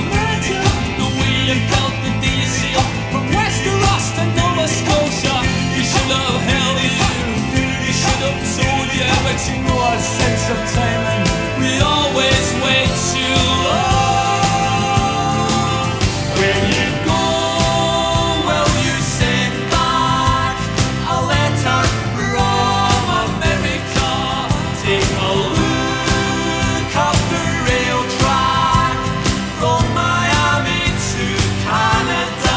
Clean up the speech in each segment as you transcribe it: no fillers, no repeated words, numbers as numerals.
matter the way you felt the day you sailed from Westeros to Nova Scotia. You should have held you should have told you, but you know our sense of timing. We always wait too long. When you go, will you send back a letter from America? Take a look up the rail track from Miami to Canada.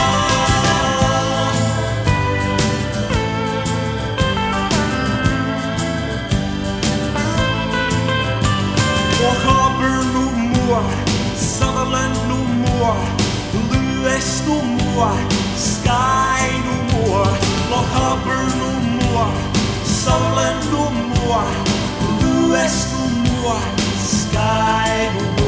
Harbour no more, Sutherland no more, Lewis no more, Skye no more, Loch Harbour no more, Sutherland no more, Lewis no more, Skye no more.